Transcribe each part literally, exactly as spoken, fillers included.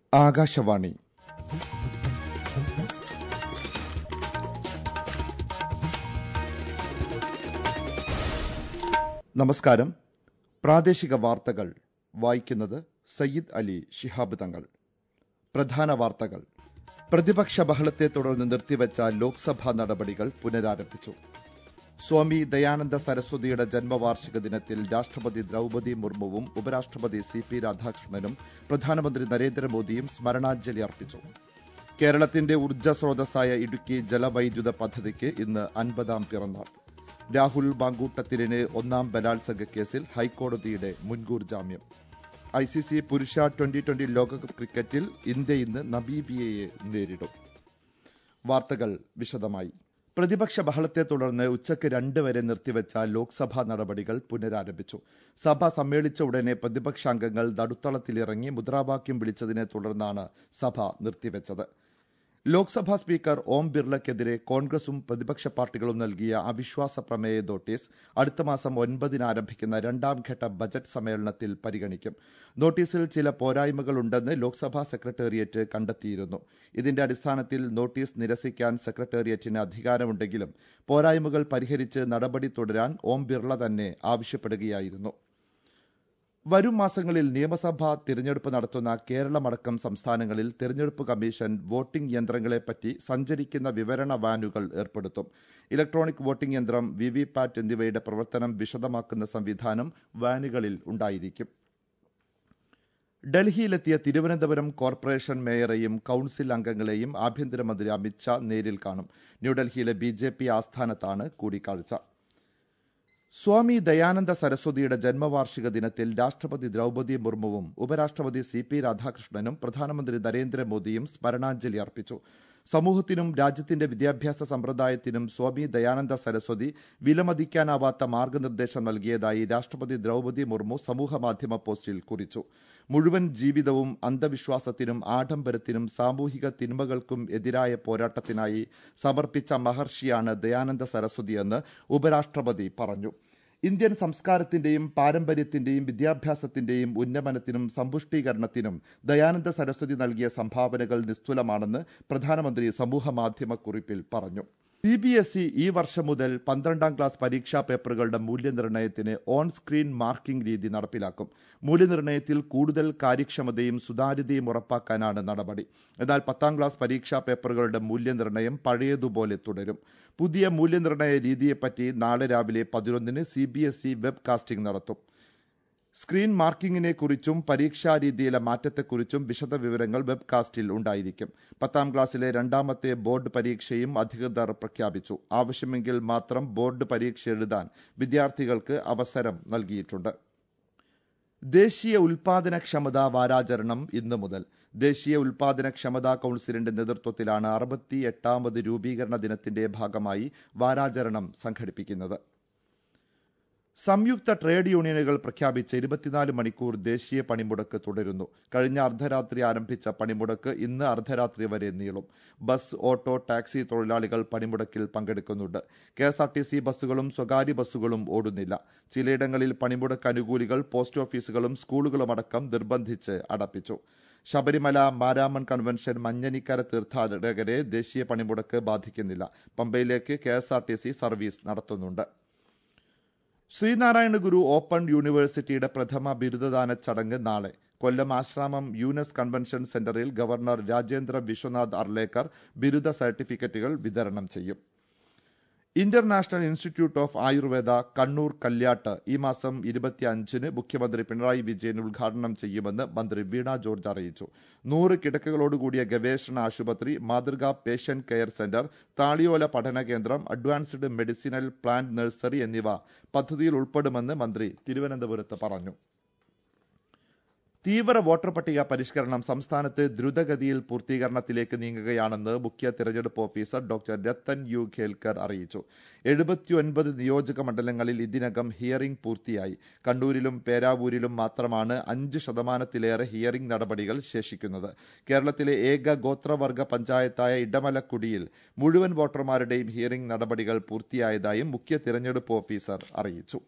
ആകാശവാണി. നമസ്കാരം. പ്രാദേശിക വാർത്തകൾ വായിക്കുന്നത് സയ്യിദ് അലി ശിഹാബ് തങ്ങൾ. പ്രധാന വാർത്തകൾ. പ്രതിപക്ഷ ബഹളത്തെ തുടർന്ന് നിർത്തിവച്ച ലോക്സഭാ നടപടികൾ പുനരാരംഭിച്ചു. സ്വാമി ദയാനന്ദ സരസ്വതിയുടെ ജന്മവാർഷിക ദിനത്തിൽ രാഷ്ട്രപതി ദ്രൌപദി മുർമുവും ഉപരാഷ്ട്രപതി സി പി രാധാകൃഷ്ണനും പ്രധാനമന്ത്രി നരേന്ദ്രമോദിയും സ്മരണാഞ്ജലി അർപ്പിച്ചു. കേരളത്തിന്റെ ഊർജ്ജ സ്രോതസ്സായ ഇടുക്കി ജലവൈദ്യുത പദ്ധതിക്ക് ഇന്ന് അൻപതാം പിറന്നാൾ. രാഹുൽ മാങ്കൂട്ടത്തിലിന് ഒന്നാം ബലാത്സംഗ കേസിൽ ഹൈക്കോടതിയുടെ മുൻകൂർ ജാമ്യം. ഐ സി സി പുരുഷ ട്വന്റി ട്വന്റി ലോകകപ്പ് ക്രിക്കറ്റിൽ ഇന്ത്യ ഇന്ന് നമീബിയയെ നേരിടും. വാർത്തകൾ വിശദമായി. പ്രതിപക്ഷ ബഹളത്തെ തുടർന്ന് ഉച്ചയ്ക്ക് രണ്ട് വരെ നിർത്തിവച്ച ലോക്സഭാ നടപടികൾ പുനരാരംഭിച്ചു. സഭ സമ്മേളിച്ച ഉടനെ പ്രതിപക്ഷാംഗങ്ങൾ നടുത്തളത്തിലിറങ്ങി മുദ്രാവാക്യം വിളിച്ചതിനെ തുടർന്നാണ് സഭ നിർത്തിവച്ചത്. ലോക്സഭാ സ്പീക്കർ ഓം ബിർളയ്ക്കെതിരെ കോൺഗ്രസും പ്രതിപക്ഷ പാർട്ടികളും നൽകിയ അവിശ്വാസ പ്രമേയ നോട്ടീസ് അടുത്ത മാസം ഒൻപതിന് ആരംഭിക്കുന്ന രണ്ടാംഘട്ട ബജറ്റ് സമ്മേളനത്തിൽ പരിഗണിക്കും. നോട്ടീസിൽ ചില പോരായ്മകളുണ്ടെന്ന് ലോക്സഭാ സെക്രട്ടേറിയറ്റ് കണ്ടെത്തിയിരുന്നു. ഇതിന്റെ അടിസ്ഥാനത്തിൽ നോട്ടീസ് നിരസിക്കാൻ സെക്രട്ടേറിയറ്റിന് അധികാരമുണ്ടെങ്കിലും പോരായ്മകൾ പരിഹരിച്ച് നടപടി തുടരാൻ ഓം ബിർള തന്നെ ആവശ്യപ്പെടുകയായിരുന്നു. വരും മാസങ്ങളിൽ നിയമസഭാ തിരഞ്ഞെടുപ്പ് നടത്തുന്ന കേരളമടക്കം സംസ്ഥാനങ്ങളിൽ തിരഞ്ഞെടുപ്പ് കമ്മീഷൻ വോട്ടിംഗ് യന്ത്രങ്ങളെപ്പറ്റി സഞ്ചരിക്കുന്ന വിവരണ വാനുകൾ ഏർപ്പെടുത്തും. ഇലക്ട്രോണിക് വോട്ടിംഗ് യന്ത്രം, വി വി പാറ്റ് എന്നിവയുടെ പ്രവർത്തനം വിശദമാക്കുന്ന സംവിധാനം വാനുകളിൽ ഉണ്ടായിരിക്കും. ഡൽഹിയിലെത്തിയ തിരുവനന്തപുരം കോർപ്പറേഷൻ മേയറെയും കൌൺസിൽ അംഗങ്ങളെയും ആഭ്യന്തരമന്ത്രി അമിത്ഷാ നേരിൽ കാണും. ന്യൂഡൽഹിയിലെ ബി ജെ പി ആസ്ഥാനത്താണ് കൂടിക്കാഴ്ച. സ്വാമി ദയാനന്ദ സരസ്വതിയുടെ ജന്മവാർഷിക ദിനത്തിൽ രാഷ്ട്രപതി ദ്രൌപദി മുർമുവും ഉപരാഷ്ട്രപതി സി പി രാധാകൃഷ്ണനും പ്രധാനമന്ത്രി നരേന്ദ്രമോദിയും സ്മരണാഞ്ജലി അർപ്പിച്ചു. സമൂഹത്തിനും രാജ്യത്തിന്റെ വിദ്യാഭ്യാസ സമ്പ്രദായത്തിനും സ്വാമി ദയാനന്ദ സരസ്വതി വിലമതിക്കാനാവാത്ത മാർഗനിർദ്ദേശം നൽകിയതായി രാഷ്ട്രപതി ദ്രൌപദി മുർമു സമൂഹമാധ്യമ പോസ്റ്റിൽ കുറിച്ചു. മുഴുവൻ ജീവിതവും അന്ധവിശ്വാസത്തിനും ആഡംബരത്തിനും സാമൂഹിക തിന്മകൾക്കും എതിരായ പോരാട്ടത്തിനായി സമർപ്പിച്ച മഹർഷിയാണ് ദയാനന്ദ സരസ്വതിയെന്ന് ഉപരാഷ്ട്രപതി പറഞ്ഞു. ഇന്ത്യൻ സംസ്കാരത്തിന്റെയും പാരമ്പര്യത്തിന്റെയും വിദ്യാഭ്യാസത്തിന്റെയും ഉന്നമനത്തിനും സമ്പുഷ്ടീകരണത്തിനും ദയാനന്ദ സരസ്വതി നൽകിയ സംഭാവനകൾ നിസ്തുലമാണെന്ന് പ്രധാനമന്ത്രി സമൂഹമാധ്യമക്കുറിപ്പിൽ പറഞ്ഞു. സി ബി എസ് ഇ ഈ വർഷം മുതൽ പന്ത്രണ്ടാം ക്ലാസ് പരീക്ഷാ പേപ്പറുകളുടെ മൂല്യനിർണ്ണയത്തിന് ഓൺ സ്ക്രീൻ മാർക്കിംഗ് രീതി നടപ്പിലാക്കും. മൂല്യനിർണ്ണയത്തിൽ കൂടുതൽ കാര്യക്ഷമതയും സുതാര്യതയും ഉറപ്പാക്കാനാണ് നടപടി. എന്നാൽ പത്താം ക്ലാസ് പരീക്ഷാ പേപ്പറുകളുടെ മൂല്യനിർണ്ണയം പഴയതുപോലെ തുടരും. പുതിയ മൂല്യനിർണ്ണയ രീതിയെപ്പറ്റി നാളെ രാവിലെ പതിനൊന്നിന് C B S E web casting നടത്തും. സ്ക്രീൻ മാർക്കിങ്ങിനെ കുറിച്ചും പരീക്ഷാ രീതിയിലെ മാറ്റത്തെക്കുറിച്ചും വിശദവിവരങ്ങൾ വെബ് കാസ്റ്റിൽ ഉണ്ടായിരിക്കും. പത്താം ക്ലാസ്സിലെ രണ്ടാമത്തെ ബോർഡ് പരീക്ഷയും അധികൃതർ പ്രഖ്യാപിച്ചു. ആവശ്യമെങ്കിൽ മാത്രം ബോർഡ് പരീക്ഷ എഴുതാൻ വിദ്യാർത്ഥികൾക്ക് അവസരം നൽകിയിട്ടുണ്ട്. ദേശീയ ഉൽപാദനക്ഷമതാ വാരാചരണം ഇന്നു മുതൽ. ദേശീയ ഉൽപാദനക്ഷമതാ കൌൺസിലിന്റെ നേതൃത്വത്തിലാണ് അറുപത്തി എട്ടാമത് രൂപീകരണ ദിനത്തിന്റെ ഭാഗമായി വാരാചരണം സംഘടിപ്പിക്കുന്നത്. സംയുക്ത ട്രേഡ് യൂണിയനുകൾ പ്രഖ്യാപിച്ച ഇരുപത്തിനാല് മണിക്കൂർ ദേശീയ പണിമുടക്ക് തുടരുന്നു. കഴിഞ്ഞ അർദ്ധരാത്രി ആരംഭിച്ച പണിമുടക്ക് ഇന്ന് അർദ്ധരാത്രി വരെ നീളും. ബസ്, ഓട്ടോ, ടാക്സി തൊഴിലാളികൾ പണിമുടക്കിൽ പങ്കെടുക്കുന്നുണ്ട്. K S R T C ബസ്സുകളും സ്വകാര്യ ബസ്സുകളും ഓടുന്നില്ല. ചിലയിടങ്ങളിൽ പണിമുടക്ക് അനുകൂലികൾ പോസ്റ്റ് ഓഫീസുകളും സ്കൂളുകളുമടക്കം നിർബന്ധിച്ച് അടപ്പിച്ചു. ശബരിമല, മാരാമൺ കൺവെൻഷൻ, മഞ്ഞനിക്കര തീർത്ഥാടകരെ ദേശീയ പണിമുടക്ക് ബാധിക്കുന്നില്ല. പമ്പയിലേക്ക് K S R T C service നടത്തുന്നുണ്ട്. ശ്രീനാരായണ ഗുരു ഓപ്പൺ യൂണിവേഴ്സിറ്റിയുടെ പ്രഥമ ബിരുദദാന ചടങ്ങ് നാളെ കൊല്ലം ആശ്രാമം യൂനസ് കൺവെൻഷൻ സെന്ററിൽ ഗവർണർ രാജേന്ദ്ര വിശ്വനാഥ് അർലേക്കർ ബിരുദ സർട്ടിഫിക്കറ്റുകൾ വിതരണം ചെയ്യും. International institute of Ayurveda Kannur Kalliad ഈ മാസം ഇരുപത്തിയഞ്ചിന് മുഖ്യമന്ത്രി പിണറായി വിജയൻ ഉദ്ഘാടനം ചെയ്യുമെന്ന് മന്ത്രി വീണ ജോർജ് അറിയിച്ചു. നൂറ് കിടക്കകളോടുകൂടിയ ഗവേഷണ ആശുപത്രി, മാതൃകാ പേഷ്യന്റ് കെയർ സെന്റർ, താളിയോല പഠന കേന്ദ്രം, അഡ്വാൻസ്ഡ് മെഡിസിനൽ പ്ലാന്റ് നഴ്സറി എന്നിവ പദ്ധതിയിൽ ഉൾപ്പെടുമെന്ന് മന്ത്രി തിരുവനന്തപുരത്ത് പറഞ്ഞു. തീവ്ര വോട്ടർ പട്ടിക പരിഷ്കരണം സംസ്ഥാനത്ത് ദ്രുതഗതിയിൽ പൂർത്തീകരണത്തിലേക്ക് നീങ്ങുകയാണെന്ന് മുഖ്യ തെരഞ്ഞെടുപ്പ് officer doctor Rathan U Kelkar അറിയിച്ചു. എഴുപത്തിയൊൻപത് നിയോജക മണ്ഡലങ്ങളിൽ ഇതിനകം ഹിയറിംഗ് പൂർത്തിയായി. കണ്ണൂരിലും പേരാവൂരിലും മാത്രമാണ് അഞ്ച് ശതമാനത്തിലേറെ ഹിയറിംഗ് നടപടികൾ ശേഷിക്കുന്നത്. കേരളത്തിലെ ഏക ഗോത്രവർഗ പഞ്ചായത്തായ ഇടമലക്കുടിയിൽ മുഴുവൻ വോട്ടർമാരുടെയും ഹിയറിംഗ് നടപടികൾ പൂർത്തിയായതായും മുഖ്യ തെരഞ്ഞെടുപ്പ് ഓഫീസർ അറിയിച്ചു.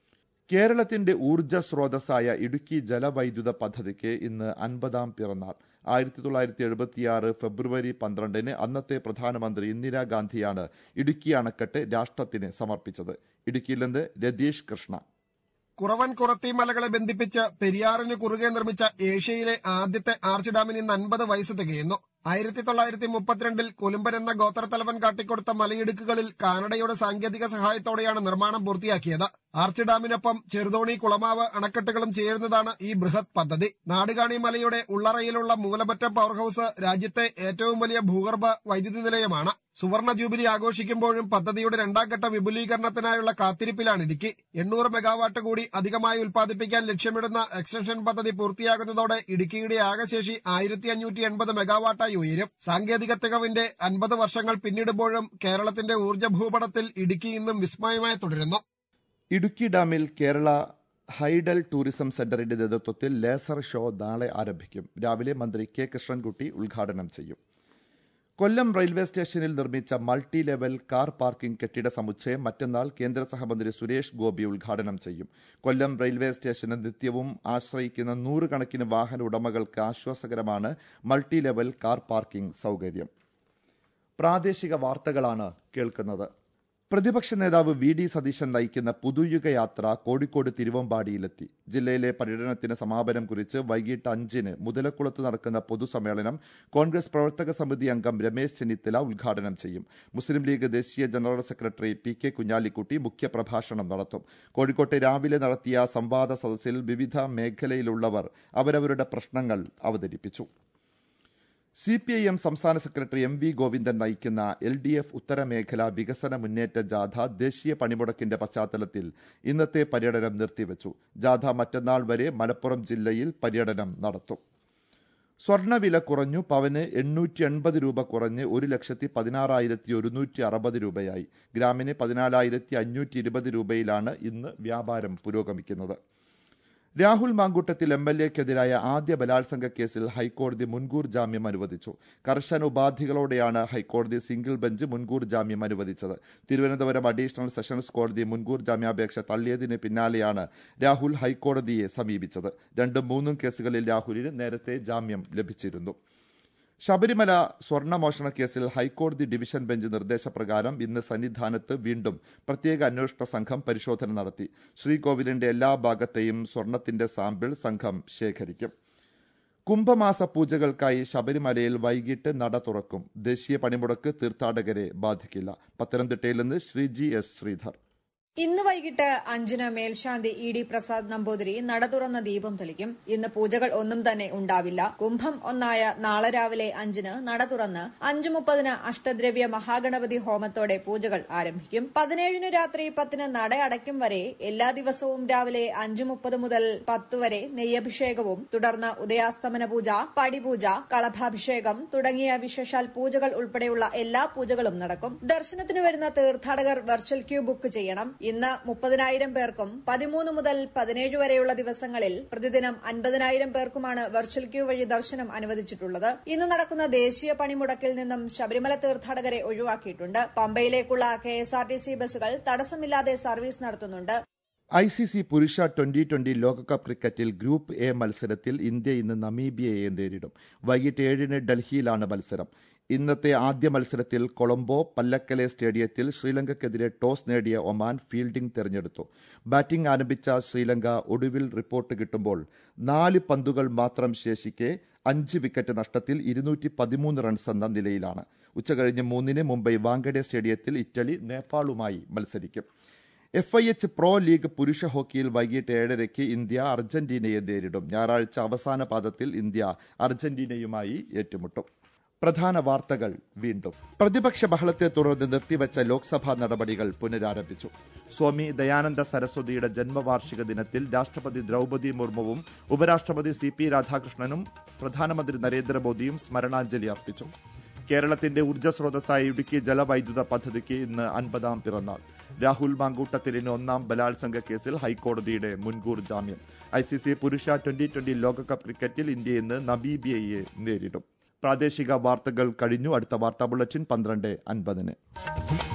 കേരളത്തിന്റെ ഊർജ്ജ സ്രോതസ്സായ ഇടുക്കി ജലവൈദ്യുത പദ്ധതിക്ക് ഇന്ന് അൻപതാം പിറന്നാൾ. ആയിരത്തി തൊള്ളായിരത്തി എഴുപത്തിയാറ് ഫെബ്രുവരി പന്ത്രണ്ടിന് അന്നത്തെ പ്രധാനമന്ത്രി ഇന്ദിരാഗാന്ധിയാണ് ഇടുക്കി അണക്കെട്ട് രാഷ്ട്രത്തിന് സമർപ്പിച്ചത്. ഇടുക്കിയിൽ നിന്ന് രതീഷ് കൃഷ്ണ. കുറവൻ കുറത്തി മലകളെ ബന്ധിപ്പിച്ച് പെരിയാറിന് കുറുകെ നിർമ്മിച്ച ഏഷ്യയിലെ ആദ്യത്തെ ആർച്ച് ഡാമിന് ഇന്ന് അൻപത് വയസ്സ് തികയുന്നു. ആയിരത്തി തൊള്ളായിരത്തി മുപ്പത്തിരണ്ടിൽ കൊലുമ്പൻ എന്ന ഗോത്രത്തലവൻ കാട്ടിക്കൊടുത്ത മലയിടുക്കുകളിൽ കാനഡയുടെ സാങ്കേതിക സഹായത്തോടെയാണ് നിർമ്മാണം പൂർത്തിയാക്കിയത്. ആർച്ച് ഡാമിനൊപ്പം ചെറുതോണി, കുളമാവ് അണക്കെട്ടുകളും ചേരുന്നതാണ് ഈ ബൃഹത് പദ്ധതി. നാടുകാണി മലയുടെ ഉള്ളറയിലുള്ള മൂലമറ്റം പവർ ഹൌസ് രാജ്യത്തെ ഏറ്റവും വലിയ ഭൂഗർഭ വൈദ്യുതി നിലയമാണ്. സുവർണ ജൂബിലി ആഘോഷിക്കുമ്പോഴും പദ്ധതിയുടെ രണ്ടാം ഘട്ട വിപുലീകരണത്തിനായുള്ള കാത്തിരിപ്പിലാണ് ഇടുക്കി. എണ്ണൂറ് മെഗാവാട്ട് കൂടി അധികമായി ഉൽപ്പാദിപ്പിക്കാൻ ലക്ഷ്യമിടുന്ന എക്സ്റ്റൻഷൻ പദ്ധതി പൂർത്തിയാകുന്നതോടെ ഇടുക്കിയുടെ ആകെശേഷി ആയിരത്തി അഞ്ഞൂറ്റി എൺപത് മെഗാവാട്ടായി ഉയരും. സാങ്കേതിക തികവിന്റെ അൻപത് വർഷങ്ങൾ പിന്നിടുമ്പോഴും കേരളത്തിന്റെ ഊർജ്ജ ഭൂപടത്തിൽ ഇടുക്കി ഇന്നും വിസ്മയമായി തുടരുന്നു. ഇടുക്കി ഡാമിൽ കേരള ഹൈഡൽ ടൂറിസം സെന്ററിന്റെ നേതൃത്വത്തിൽ ലേസർ ഷോ നാളെ ആരംഭിക്കും. രാവിലെ മന്ത്രി കെ കൃഷ്ണൻകുട്ടി ഉദ്ഘാടനം ചെയ്യും. കൊല്ലം റെയിൽവേ സ്റ്റേഷനിൽ നിർമ്മിച്ച മൾട്ടി ലെവൽ കാർ പാർക്കിംഗ് കെട്ടിട സമുച്ചയം മറ്റന്നാൾ കേന്ദ്ര സഹമന്ത്രി സുരേഷ് ഗോപി ഉദ്ഘാടനം ചെയ്യും. കൊല്ലം റെയിൽവേ സ്റ്റേഷന് നിത്യവും ആശ്രയിക്കുന്ന നൂറുകണക്കിന് വാഹന ഉടമകൾക്ക് ആശ്വാസകരമാണ് മൾട്ടി ലെവൽ കാർ പാർക്കിംഗ് സൌകര്യം. പ്രാദേശിക വാർത്തകളാണ് കേൾക്കുന്നത്. പ്രതിപക്ഷ നേതാവ് വി ഡി സതീശൻ നയിക്കുന്ന പുതുയുഗ യാത്ര കോഴിക്കോട് തിരുവമ്പാടിയിലെത്തി. ജില്ലയിലെ പര്യടനത്തിന് സമാപനം കുറിച്ച് വൈകിട്ട് അഞ്ചിന് മുതലക്കുളത്ത് നടക്കുന്ന പൊതുസമ്മേളനം കോൺഗ്രസ് പ്രവർത്തക സമിതി അംഗം രമേശ് ചെന്നിത്തല ഉദ്ഘാടനം ചെയ്യും. മുസ്ലിം ലീഗ് ദേശീയ general secretary P K Kunhalikutty മുഖ്യപ്രഭാഷണം നടത്തും. കോഴിക്കോട്ട് രാവിലെ നടത്തിയ സംവാദ സദസ്സിൽ വിവിധ മേഖലയിലുള്ളവർ അവരവരുടെ പ്രശ്നങ്ങൾ അവതരിപ്പിച്ചു. സി പി ഐ എം സംസ്ഥാന സെക്രട്ടറി എം വി ഗോവിന്ദൻ നയിക്കുന്ന എൽ ഡി എഫ് ഉത്തരമേഖല വികസന മുന്നേറ്റ ജാഥ ദേശീയ പണിമുടക്കിന്റെ പശ്ചാത്തലത്തിൽ ഇന്നത്തെ പര്യടനം നിർത്തിവച്ചു. ജാഥ മറ്റന്നാൾ വരെ മലപ്പുറം ജില്ലയിൽ പര്യടനം നടത്തും. സ്വർണ്ണവില കുറഞ്ഞു. പവന് എണ്ണൂറ്റി എൺപത് രൂപ കുറഞ്ഞ് ഒരു ലക്ഷത്തി പതിനാറായിരത്തി ഒരുന്നൂറ്റി അറുപത് രൂപയായി. ഗ്രാമിന് പതിനാലായിരത്തി അഞ്ഞൂറ്റി ഇരുപത് രൂപയിലാണ് ഇന്ന് വ്യാപാരം പുരോഗമിക്കുന്നത്. രാഹുൽ മാങ്കൂട്ടത്തിൽ എം എൽ എക്കെതിരായ ആദ്യ ബലാത്സംഗ കേസിൽ ഹൈക്കോടതി മുൻകൂർ ജാമ്യം അനുവദിച്ചു. കർശന ഉപാധികളോടെയാണ് ഹൈക്കോടതി സിംഗിൾ ബെഞ്ച് മുൻകൂർ ജാമ്യം അനുവദിച്ചത്. തിരുവനന്തപുരം അഡീഷണൽ സെഷൻസ് കോടതി മുൻകൂർ ജാമ്യാപേക്ഷ തള്ളിയതിന് പിന്നാലെയാണ് രാഹുൽ ഹൈക്കോടതിയെ സമീപിച്ചത്. രണ്ടും മൂന്നും കേസുകളിൽ രാഹുലിന് നേരത്തെ ജാമ്യം ലഭിച്ചിരുന്നു. ശബരിമല സ്വർണ്ണമോഷണ കേസിൽ ഹൈക്കോടതി ഡിവിഷൻ ബെഞ്ച് നിർദ്ദേശപ്രകാരം ഇന്ന് സന്നിധാനത്ത് വീണ്ടും പ്രത്യേക അന്വേഷണ സംഘം പരിശോധന നടത്തി. ശ്രീകോവിലിന്റെ എല്ലാ ഭാഗത്തെയും സ്വർണത്തിന്റെ സാമ്പിൾ സംഘം ശേഖരിക്കും. കുംഭമാസ പൂജകൾക്കായി ശബരിമലയിൽ വൈകിട്ട് നട തുറക്കും. ദേശീയ പണിമുടക്ക് തീർത്ഥാടകരെ ബാധിക്കില്ല. പത്തനംതിട്ടയിൽ നിന്ന് ശ്രീജി എസ് ശ്രീധർ. ഇന്ന് വൈകിട്ട് അഞ്ചിന് മേൽശാന്തി ഇ ഡി പ്രസാദ് നമ്പൂതിരി നട തുറന്ന ദീപം തെളിക്കും. ഇന്ന് പൂജകൾ ഒന്നും തന്നെ ഉണ്ടാവില്ല. കുംഭം ഒന്നായ നാളെ രാവിലെ അഞ്ചിന് നട തുറന്ന് അഞ്ചു മുപ്പതിന് അഷ്ടദ്രവ്യ മഹാഗണപതി ഹോമത്തോടെ പൂജകൾ ആരംഭിക്കും. പതിനേഴിന് രാത്രി പത്തിന് നട അടയ്ക്കും വരെ എല്ലാ ദിവസവും രാവിലെ അഞ്ചു മുപ്പത് മുതൽ പത്ത് വരെ നെയ്യഭിഷേകവും തുടർന്ന് ഉദയാസ്തമന പൂജ, പടിപൂജ, കളഭാഭിഷേകം തുടങ്ങിയ വിശേഷാൽ പൂജകൾ ഉൾപ്പെടെയുള്ള എല്ലാ പൂജകളും നടക്കും. ദർശനത്തിന് വരുന്ന തീർത്ഥാടകർ വെർച്വൽ ക്യൂ ബുക്ക് ചെയ്യണം. ഇന്ന് മുപ്പതിനായിരം പേർക്കും പതിമൂന്ന് മുതൽ പതിനേഴ് വരെയുള്ള ദിവസങ്ങളിൽ പ്രതിദിനം അൻപതിനായിരം പേർക്കുമാണ് വെർച്വൽ ക്യൂ വഴി ദർശനം അനുവദിച്ചിട്ടുള്ളത്. ഇന്ന് നടക്കുന്ന ദേശീയ പണിമുടക്കിൽ നിന്നും ശബരിമല തീർത്ഥാടകരെ ഒഴിവാക്കിയിട്ടുണ്ട്. പമ്പയിലേക്കുള്ള K S R T C ബസ്സുകൾ തടസ്സമില്ലാതെ സർവീസ് നടത്തുന്നുണ്ട്. ഐ സി സി പുരുഷ ട്വന്റി ട്വന്റി ലോകകപ്പ് ക്രിക്കറ്റിൽ ഗ്രൂപ്പ് എ മത്സരത്തിൽ ഇന്ത്യ ഇന്ന് നമീബിയയെ നേരിടും. വൈകിട്ട് ഏഴിന് ഡൽഹിയിലാണ് മത്സരം. ഇന്നത്തെ ആദ്യ മത്സരത്തിൽ കൊളംബോ പല്ലക്കലെ സ്റ്റേഡിയത്തിൽ ശ്രീലങ്കയ്ക്കെതിരെ ടോസ് നേടിയ ഒമാൻ ഫീൽഡിംഗ് തെരഞ്ഞെടുത്തു. ബാറ്റിംഗ് ആരംഭിച്ച ശ്രീലങ്ക ഒടുവിൽ റിപ്പോർട്ട് കിട്ടുമ്പോൾ നാല് പന്തുകൾ മാത്രം ശേഷിക്കെ അഞ്ച് വിക്കറ്റ് നഷ്ടത്തിൽ ഇരുന്നൂറ്റി പതിമൂന്ന് റൺസ് എന്ന നിലയിലാണ്. ഉച്ചകഴിഞ്ഞ് മൂന്നിന് മുംബൈ വാങ്കഡെ സ്റ്റേഡിയത്തിൽ ഇറ്റലി നേപ്പാളുമായി മത്സരിക്കും. F I H pro league പുരുഷ ഹോക്കിയിൽ വൈകിട്ട് ഏഴരയ്ക്ക് ഇന്ത്യ അർജന്റീനയെ നേരിടും. ഞായറാഴ്ച അവസാന പാദത്തിൽ ഇന്ത്യ അർജന്റീനയുമായി ഏറ്റുമുട്ടും. പ്രധാന വാർത്തകൾ വീണ്ടും. പ്രതിപക്ഷ ബഹളത്തെ തുടർന്ന് നിർത്തിവച്ച ലോക്സഭാ നടപടികൾ പുനരാരംഭിച്ചു. സ്വാമി ദയാനന്ദ സരസ്വതിയുടെ ജന്മവാർഷിക ദിനത്തിൽ രാഷ്ട്രപതി ദ്രൌപദി മുർമുവും ഉപരാഷ്ട്രപതി സി പി രാധാകൃഷ്ണനും പ്രധാനമന്ത്രി നരേന്ദ്രമോദിയും സ്മരണാഞ്ജലി അർപ്പിച്ചു. കേരളത്തിന്റെ ഊർജ്ജസ്രോതസ്സായ ഇടുക്കി ജലവൈദ്യുത പദ്ധതിക്ക് ഇന്ന് അൻപതാം പിറന്നാൾ. രാഹുൽ മാങ്കൂട്ടത്തിലിന് ഒന്നാം ബലാത്സംഗ കേസിൽ ഹൈക്കോടതിയുടെ മുൻകൂർ ജാമ്യം. ഐ സി സി പുരുഷ ട്വന്റി ട്വന്റി ലോകകപ്പ് ക്രിക്കറ്റിൽ ഇന്ത്യ ഇന്ന് നമീബിയയെ നേരിടും. പ്രാദേശിക വാർത്തകൾ കഴിഞ്ഞു. അടുത്ത വാർത്താ ബുള്ളറ്റിൻ പന്ത്രണ്ട് അൻപതിന്.